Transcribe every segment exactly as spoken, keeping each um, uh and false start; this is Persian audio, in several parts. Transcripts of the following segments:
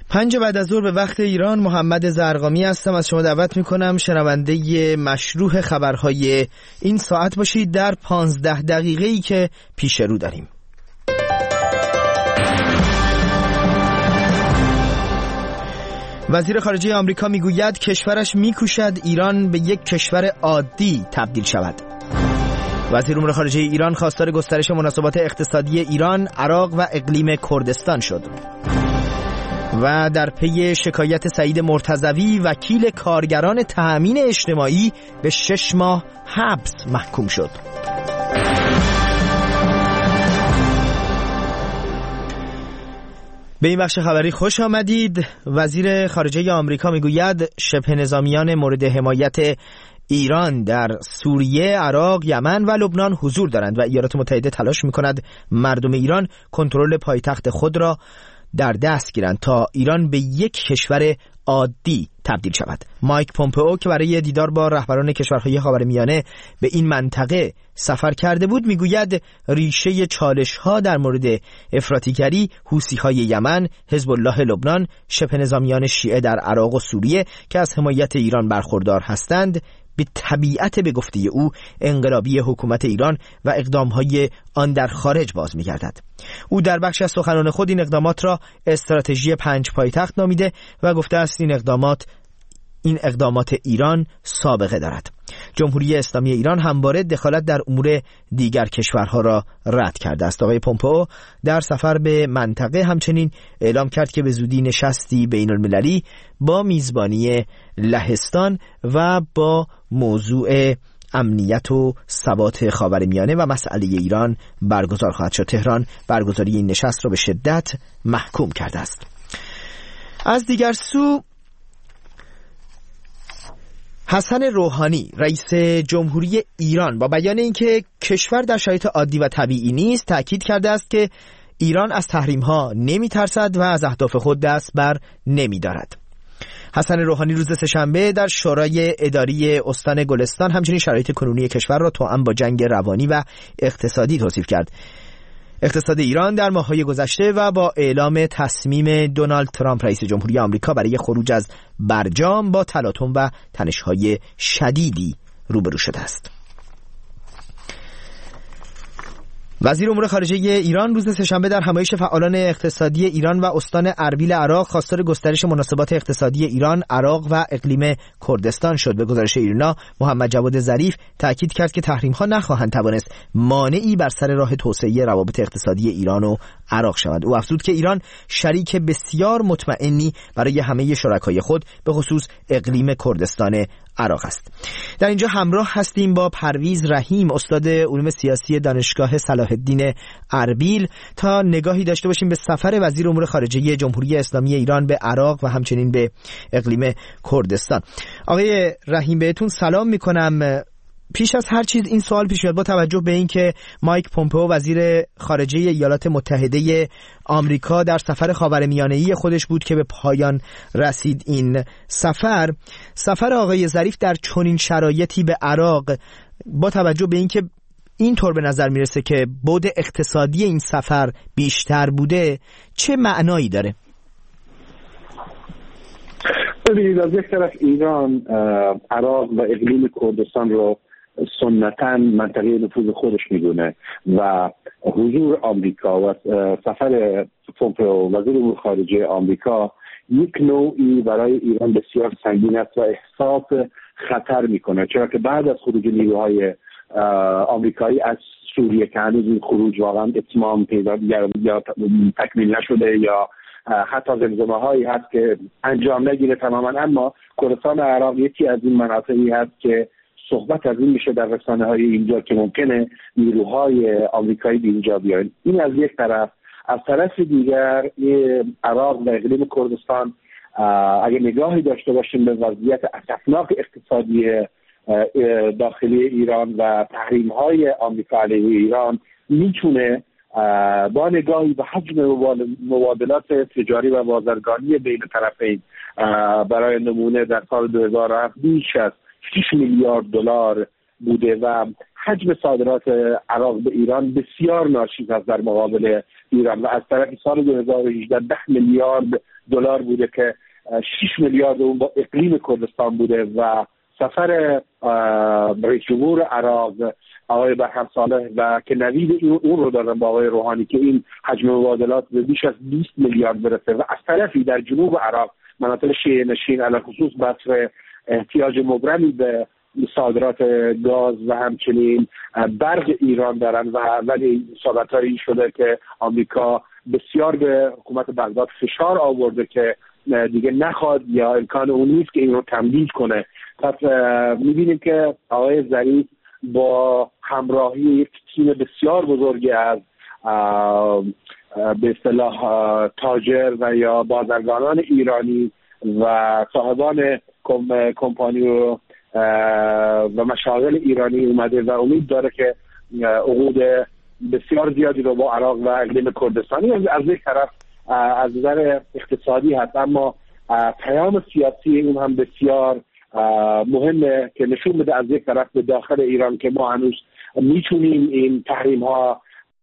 پنج بعد از ظهر به وقت ایران، محمد زرقامی هستم. از شما دعوت میکنم شنونده مشروح خبرهای این ساعت باشید در پانزده دقیقه‌ای که پیش رو داریم. وزیر خارجه آمریکا میگوید کشورش میکوشد ایران به یک کشور عادی تبدیل شود. وزیر امور خارجه ایران خواستار گسترش مناسبات اقتصادی ایران، عراق و اقلیم کردستان شد. و در پی شکایت سعید مرتضوی، وکیل کارگران تأمین اجتماعی به شش ماه حبس محکوم شد. به این بخش خبری خوش آمدید. وزیر خارجه آمریکا میگوید شبه نظامیان مورد حمایت ایران در سوریه، عراق، یمن و لبنان حضور دارند و ایالات متحده تلاش میکند مردم ایران کنترل پایتخت خود را در دست گیرند تا ایران به یک کشور عادی تبدیل شود. مایک پومپئو که برای دیدار با رهبران کشورهای خاورمیانه به این منطقه سفر کرده بود، میگوید ریشه چالش‌ها در مورد افراطیگری، حوثی‌های یمن، حزب الله لبنان، شبه نظامیان شیعه در عراق و سوریه که از حمایت ایران برخوردار هستند، به طبیعت به گفته او انقلابی حکومت ایران و اقدامهای آن در خارج باز می‌گردد. او در بخش از سخنان خود این اقدامات را استراتژی پنج پایتخت نامیده و گفته است این اقدامات این اقدامات ایران سابقه دارد. جمهوری اسلامی ایران همواره دخالت در امور دیگر کشورها را رد کرده است. آقای پومپئو در سفر به منطقه همچنین اعلام کرد که به زودی نشستی بین المللی با میزبانی لهستان و با موضوع امنیت و ثبات خاورمیانه و مسئله ایران برگزار خواهد شد. تهران برگزاری این نشست را به شدت محکوم کرده است. از دیگر سو، حسن روحانی رئیس جمهوری ایران با بیان اینکه کشور در شرایط عادی و طبیعی نیست، تأکید کرده است که ایران از تحریم‌ها نمی‌ترسد و از اهداف خود دست بر نمی‌دارد. حسن روحانی روز سه‌شنبه در شورای اداری استان گلستان همچنین شرایط کنونی کشور را توأم با جنگ روانی و اقتصادی توصیف کرد. اقتصاد ایران در ماه‌های گذشته و با اعلام تصمیم دونالد ترامپ رئیس جمهوری آمریکا برای خروج از برجام با تلاطم و تنش‌های شدیدی روبرو شده است. وزیر امور خارجه ایران روز سه‌شنبه در همایش فعالان اقتصادی ایران و استان اربیل عراق خواستار گسترش مناسبات اقتصادی ایران، عراق و اقلیم کردستان شد. به گزارش ایرنا، محمد جواد ظریف تأکید کرد که تحریم‌ها نخواهند توانست مانعی بر سر راه توسعه روابط اقتصادی ایران و عراق شود. او افزود که ایران شریک بسیار مطمئنی برای همه شرکای خود به خصوص اقلیم کردستان عراق است. در اینجا همراه هستیم با پرویز رحیم، استاد علوم سیاسی دانشگاه صلاح الدین اربیل، تا نگاهی داشته باشیم به سفر وزیر امور خارجه جمهوری اسلامی ایران به عراق و همچنین به اقلیم کردستان. آقای رحیم بهتون سلام میکنم. پیش از هر چیز این سوال پیش میاد با توجه به اینکه مایک پومپئو وزیر خارجه ایالات متحده آمریکا در سفر خاورمیانه‌ای خودش بود که به پایان رسید این سفر، سفر آقای ظریف در چنین شرایطی به عراق، با توجه به اینکه اینطور به نظر میرسه که بعد اقتصادی این سفر بیشتر بوده، چه معنایی داره؟ ببینید، از یک طرف ایران عراق و اقلیم کردستان رو سنتاً منطقه نفوذ خودش میدونه و حضور آمریکا و سفر پومپئو وزیر امور خارجه آمریکا یک نوعی برای ایران بسیار سنگین است و احساس خطر میکنه، چرا که بعد از خروج نیروهای آمریکایی از سوریه که هنوز این خروج واقعا اتمام پیدا یا تکمیل نشده یا حتی زمزمه هایی هست که انجام نگیره تماما، اما کردستان عراق یکی از این مناطقی هست که صحبت از این میشه در رسانه های اینجا که ممکنه نیروهای آمریکایی به اینجا بیاین. این از یک طرف. از طرف دیگر عراق و اقلیم کردستان، اگه نگاهی داشته باشیم به وضعیت اسفناک اقتصادی داخلی ایران و تحریم های آمریکا علیه ایران، میتونه با نگاهی به حجم مبادلات تجاری و بازرگانی بین طرفین، برای نمونه در سال دو هزار و هفت بیش از شش میلیارد دلار بوده و حجم صادرات عراق به ایران بسیار ناچیز است در مقابل ایران و از طرف سال دو هزار و هجده ده میلیارد دلار بوده که شش میلیارد اون با اقلیم کردستان بوده و سفر رئیس جمهور عراق آقای برهم صالح و که نوید اون رو دادن با آقای روحانی که این حجم مبادلات به بیش از بیست میلیارد برسه و از طرفی در جنوب عراق مناطق شیعه نشین علی خصوص بصره احتیاج مبرمی به صادرات گاز و همچنین برق ایران دارن و ولی صحبت‌هایی شده که آمریکا بسیار به حکومت بغداد فشار آورده که دیگه نخواد یا امکان اون نیست که این رو تمدید کنه. پس می‌بینیم که آقای ظریف با همراهی یک تیم بسیار بزرگی از به اصطلاح تاجر و یا بازرگانان ایرانی و صاحبان کمپانی و و مشاغل ایرانی اومده و امید داره که عقود بسیار زیادی رو با عراق و اقلیم کردستانی از یک طرف از نظر اقتصادی هست، اما پیام سیاسی اون هم بسیار مهمه که نشون بده از یک طرف به داخل ایران که ما هنوز میتونیم این تحریم ها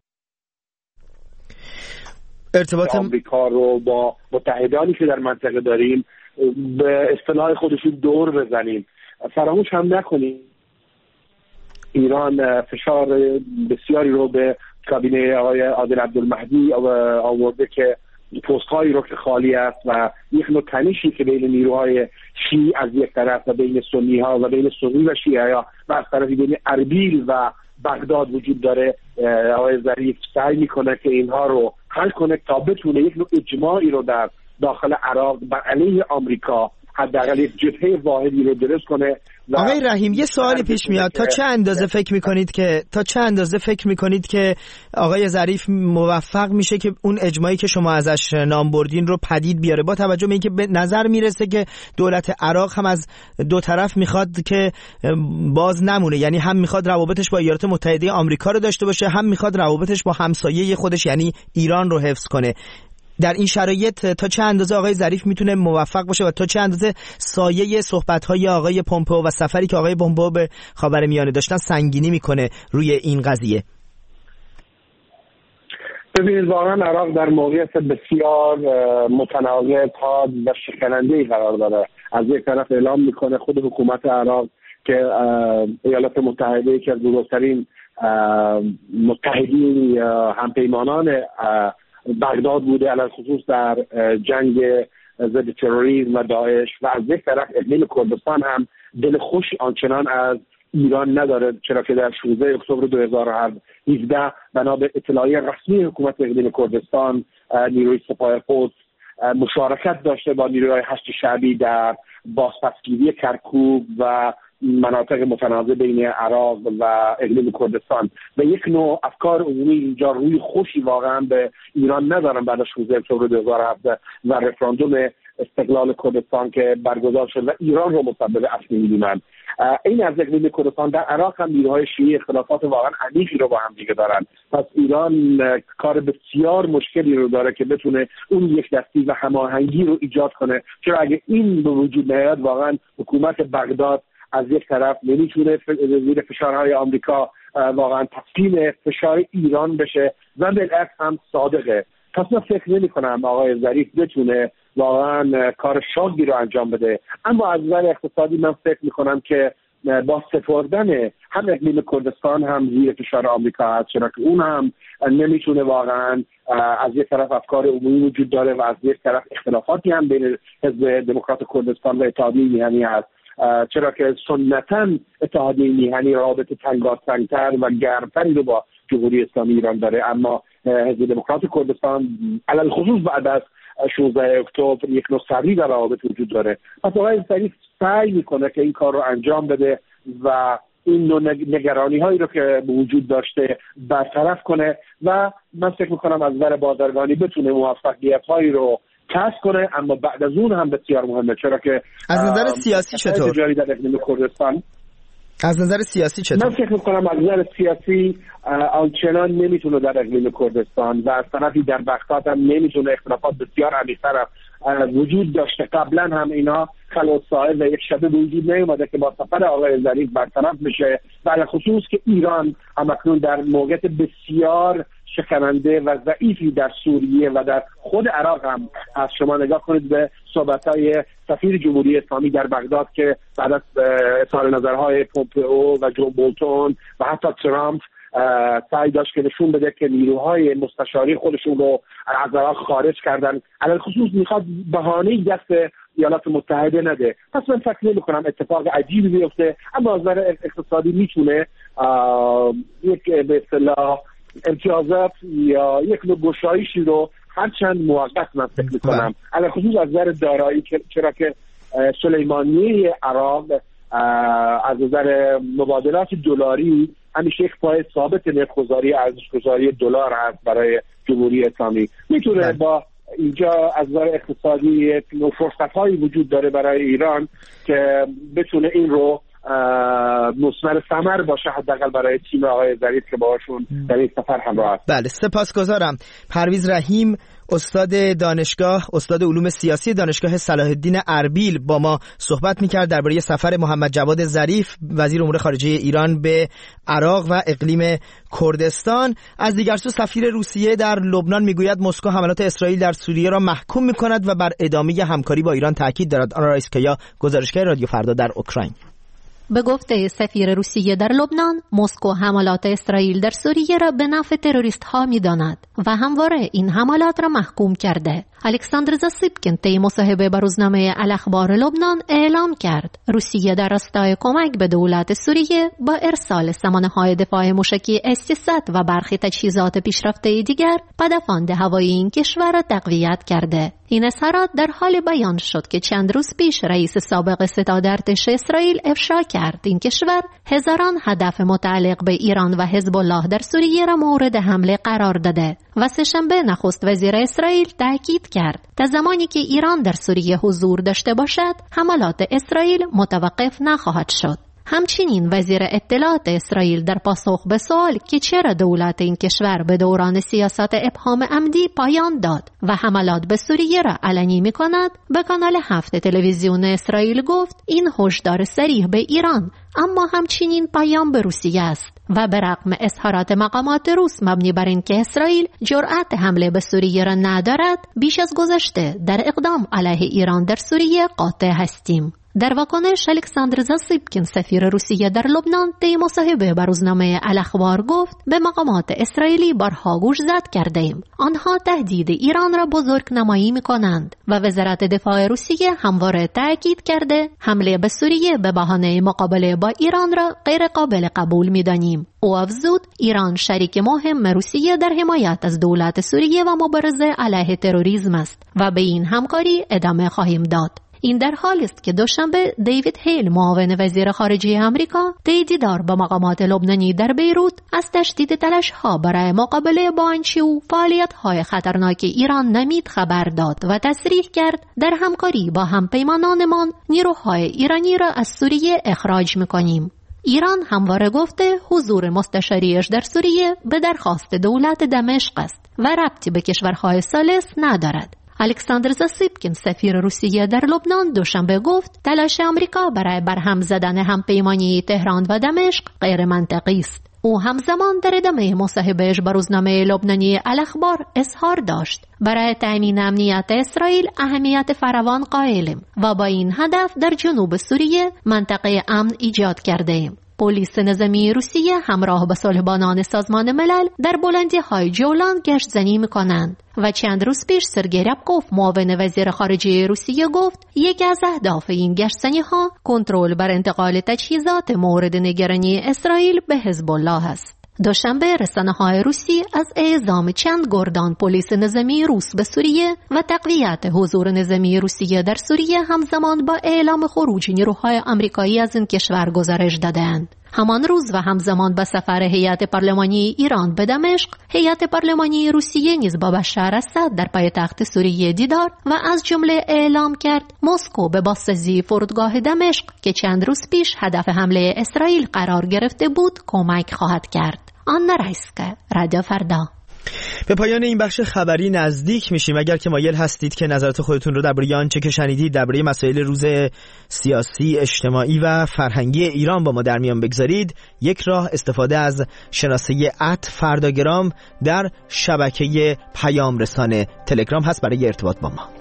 ارتباط آمریکا رو با متحدانی که در منطقه داریم به اصطلاح خودشون دور بزنیم. فراموش هم نکنیم ایران فشار بسیاری رو به کابینه آقای عادل عبدالمهدی آورده که پست هایی رو که خالی است و یک نوع تنشی که بین نیروهای شیعی از یک طرف و بین سنی ها و بین سنی و شیعه ها و از طرفی بین اربیل و بغداد وجود داره. آقای ظریف سعی میکنه که اینها رو حل کنه تا بتونه یک نوع اجماعی رو در داخل عراق بر علیه آمریکا حداقل یک جبهه واحدی رو درست کنه. آقای رحیم یه سوالی پیش میاد، تا چه اندازه فکر میکنید که تا چه اندازه فکر میکنید که آقای ظریف موفق میشه که اون اجماعی که شما ازش نام بردین رو پدید بیاره، با توجه به اینکه به نظر میرسه که دولت عراق هم از دو طرف میخواد که باز نمونه، یعنی هم میخواد روابطش با ایالات متحده آمریکا رو داشته باشه، هم میخواد روابطش با همسایه خودش یعنی ایران رو حفظ کنه. در این شرایط تا چه اندازه آقای ظریف میتونه موفق باشه و تا چه اندازه سایه صحبت‌های آقای پومپئو و سفری که آقای پومپئو به خاورمیانه داشتن سنگینی میکنه روی این قضیه؟ ببینید واقعا عراق در موقعیت بسیار متناقض حاد و شکننده‌ای قرار داره. از یک طرف اعلام میکنه خود حکومت عراق که ایالات متحده که از بزرگترین متحدین همپیمانان بغداد بوده علی خصوص در جنگ ضد تروریسم و داعش و از یک طرف اقلیم کردستان هم دل خوش آنچنان از ایران نداره، چرا که در شانزده اکتبر دو هزار و هفده بنا به اطلاعیه رسمی حکومت اقلیم کردستان نیروی سپاه قدس مشارکت داشته با نیروهای هشت شعبی در بازپسگیری کرکوک و مناطق متنازع بین عراق و اقلیم کردستان و یک نوع افکار عمومی اینجا روی خوشی واقعا به ایران ندارن بعد از شانزده اکتبر دو هزار و هفده و رفراندوم استقلال کردستان که برگزار شد و ایران رو مسبب اصلی می‌دونن. این از اقلیم کردستان در عراق هم نیروهای شیعی اختلافات واقعا عمیقی رو با هم دیگه دارن. پس ایران کار بسیار مشکلی رو داره که بتونه اون یک دستی و هماهنگی رو ایجاد کنه، چرا اگه این به وجود نیاد واقعا حکومت بغداد از یک طرف نمیتونه زیر فشارهای آمریکا واقعا تسلیم فشار ایران بشه و بالعکس هم صادقه. پس من فکر نمی کنم آقای ظریف بتونه واقعا کار شاقی رو انجام بده، اما از نظر اقتصادی من فکر می کنم که با سپردن هم اقلیم کردستان هم زیر فشار آمریکا هست، چرا که اون هم نمیتونه واقعا از یک طرف افکار عمومی وجود داره و از یک طرف اختلافاتی هم بین حزب دموکرات کردستان و اتحادیه میهنی هست، چرا که سنتاً اتحادیه میهنی رابطه تنگاتنگتر و گرمتری رو با جمهوری اسلامی ایران داره، اما حزب دموکرات کردستان علل خصوص بعد از شانزده اکتبر یک نوع سری در روابط وجود داره. پس آقای ظریف سعی میکنه که این کار رو انجام بده و این نوع نگرانی هایی رو که وجود داشته برطرف کنه و من فکر میکنم از نظر بازرگانی بتونه موفقیت هایی رو کسب کنه، اما بعد از اون هم بسیار مهمه، چرا که از نظر سیاسی چطور؟ تجاری در اقلیم کردستان از نظر سیاسی چطور؟ من فکر میکنم از نظر سیاسی آنچنان نمیتونه در اقلیم کردستان و از طرفی در بغداد هم نمیتونه، اختلافات بسیار عمیق‌تر وجود داشته. قبلا هم اینا خلاصای و یک شبه وجود نیومده که با سفر آقای ظریف برطرف بشه، و خصوص که ایران همکنون در موقعیت بسیار شکننده و ضعیفی در سوریه و در خود عراق هم از شما نگاه کنید به صحبت‌های سفیر جمهوری اسلامی در بغداد که بعد از اظهار نظرهای پومپئو و جو بولتون و حتی ترامپ سعی داشت که نشون بده که نیروهای مستشاری خودشون رو از عراق خارج کردن، علاوه خصوص میخواد بهانه‌ای دست ایالات متحده نده. پس من فکر نمی‌کنم اتفاق عجیبی بیفته، اما از نظر اقتصادی میتونه یک به اصطلاح امتیازات یا یک نوع گشایشی رو هرچند موقت من فکر می‌کنم، علاوه خصوص از نظر دارایی، چرا که سلیمانیه عراق از نظر مبادلات دلاری همیشه یک پای ثابت نرخ‌گذاری ارزش‌گذاری دلار هست برای جمهوری اسلامی. میتونه با اینجا از نظر اقتصادی فرصت‌هایی وجود داره برای ایران که بتونه این رو مثمر ثمر باشه، حداقل برای تیم آقای ظریف که باهاشون در این سفر همراه است. بله، سپاسگزارم. پرویز رحیم، استاد دانشگاه، استاد علوم سیاسی دانشگاه صلاح الدین اربیل با ما صحبت می‌کرد درباره سفر محمد جواد ظریف وزیر امور خارجه ایران به عراق و اقلیم کردستان. از دیگر سو سفیر روسیه در لبنان میگوید مسکو حملات اسرائیل در سوریه را محکوم می‌کند و بر ادامه همکاری با ایران تاکید دارد. آن رئیس کیا، گزارشگر رادیو فردا در اوکراین. به گفته سفیر روسیه در لبنان، مسکو حملات اسرائیل در سوریه را به نفع تروریست ها می داند و همواره این حملات را محکوم کرده. الکساندر زاسیپکین طی مصاحبه با روزنامه الاخبار لبنان اعلام کرد روسیه در راستای کمک به دولت سوریه با ارسال سامانه‌های دفاع موشکی اس سیصد و برخی تجهیزات پیشرفته دیگر پدافند هوایی این کشور را تقویت کرده. این اظهارات در حال بیان شد که چند روز پیش رئیس سابق ستاد ارتش اسرائیل افشا کرد این کشور هزاران هدف متعلق به ایران و حزب الله در سوریه را مورد حمله قرار داده و سه‌شنبه نخست وزیر اسرائیل تاکید کرد تا زمانی که ایران در سوریه حضور داشته باشد حملات اسرائیل متوقف نخواهد شد. همچنین وزیر اطلاعات اسرائیل در پاسخ به سوال که چرا دولت این کشور به دوران سیاست ابهام عمدی پایان داد و حملات به سوریه را علنی می کند، به کانال هفت تلویزیون اسرائیل گفت این هشدار صریح به ایران اما همچنین پیام به روسیه است و به رغم اظهارات مقامات روس مبنی بر اینکه اسرائیل جرأت حمله به سوریه را ندارد، بیش از گذشته در اقدام علیه ایران در سوریه قاطع هستیم. در واکنش الکساندر زاسیپکین سفیر روسیه در لبنان طی مصاحبه با روزنامه الاخبار گفت به مقامات اسرائیلی بارها گوش زد کردیم. آنها تهدید ایران را بزرگ نمایی می کنند و وزارت دفاع روسیه همواره تاکید کرده حمله به سوریه به بهانه مقابله با ایران را غیر قابل قبول می دانیم. او افزود ایران شریک مهم روسیه در حمایت از دولت سوریه و مبارزه علیه تروریسم است و به این همکاری ادامه خواهیم داد. این در حالی است که دوشنبه دیوید هیل معاون وزیر خارجه آمریکا طی دیدار با مقامات لبنانی در بیروت از تشدید تلاش‌ها برای مقابله با آنچه او فعالیت‌های خطرناک ایران نمید خبر داد و تصریح کرد در همکاری با همپیمانانمان نیروهای ایرانی را از سوریه اخراج می‌کنیم. ایران همواره گفته حضور مستشاریش در سوریه به درخواست دولت دمشق است و ربطی به کشورهای ثالث ندارد. الکساندر زاسیپکین سفیر روسیه در لبنان دوشنبه گفت تلاش آمریکا برای برهم زدن همپیمانی تهران و دمشق غیر منطقی است. او همزمان در ادامه مصاحبه‌اش با روزنامه لبنانی الاخبار اظهار داشت برای تأمین امنیت اسرائیل اهمیت فراوان قائلیم و با این هدف در جنوب سوریه منطقه امن ایجاد کرده‌ایم. پلیس نظامی روسیه همراه با صلحبانان سازمان ملل در بلندی‌های جولان گشت زنی می‌کنند و چند روز پیش سرگئی ربکوف معاون وزیر خارجه روسیه گفت یکی از اهداف این گشت زنی‌ها کنترل بر انتقال تجهیزات مورد نگرانی اسرائیل به حزب الله است. دوشنبه رسانه‌های روسی از اعزام چند گردان پلیس نظامی روس به سوریه و تقویت حضور نظامی روسیه در سوریه همزمان با اعلام خروج نیروهای آمریکایی از این کشور گزارش دادند. همان روز و همزمان با سفر هیئت پارلمانی ایران به دمشق، هیئت پارلمانی روسیه نیز با بشار اسد در پایتخت سوریه دیدار و از جمله اعلام کرد مسکو به بازسازی فرودگاه دمشق که چند روز پیش هدف حمله اسرائیل قرار گرفته بود کمک خواهد کرد. آن رئیسکه رادیو فردا. به پایان این بخش خبری نزدیک میشیم. اگر که مایل هستید که نظرات خودتون رو درباره آنچه که شنیدید درباره مسائل روز سیاسی، اجتماعی و فرهنگی ایران با ما در میان بگذارید، یک راه استفاده از شناسه ات فرداگرام در شبکه پیام رسان تلگرام هست برای ارتباط با ما.